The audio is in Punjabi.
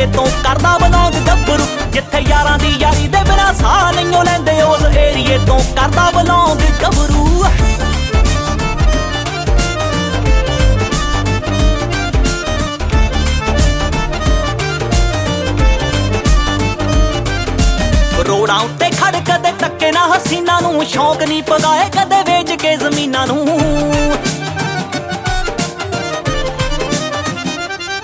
ਏਰੀਏ ਤੋਂ ਕਰਦਾ ਬਲੌਂਗ ਗੱਭਰੂ ਜਿੱਥੇ ਯਾਰਾਂ ਦੀ ਯਾਰੀ ਦੇ ਬਿਨਾਂ ਸਾਹ ਨਹੀਂ ਲੈਂਦੇ ਉਸ ਏਰੀਏ ਤੋਂ ਕਰਦਾ ਬਲੌਂਗ ਗੱਭਰੂ ਰੋੜਾਂ ਉੱਤੇ ਖੜ ਕਦੇ ਟੱਕੇ ਨਾ ਹਸੀਨਾ ਨੂੰ ਸ਼ੌਂਕ ਨਹੀਂ ਪਗਾਏ ਕਦੇ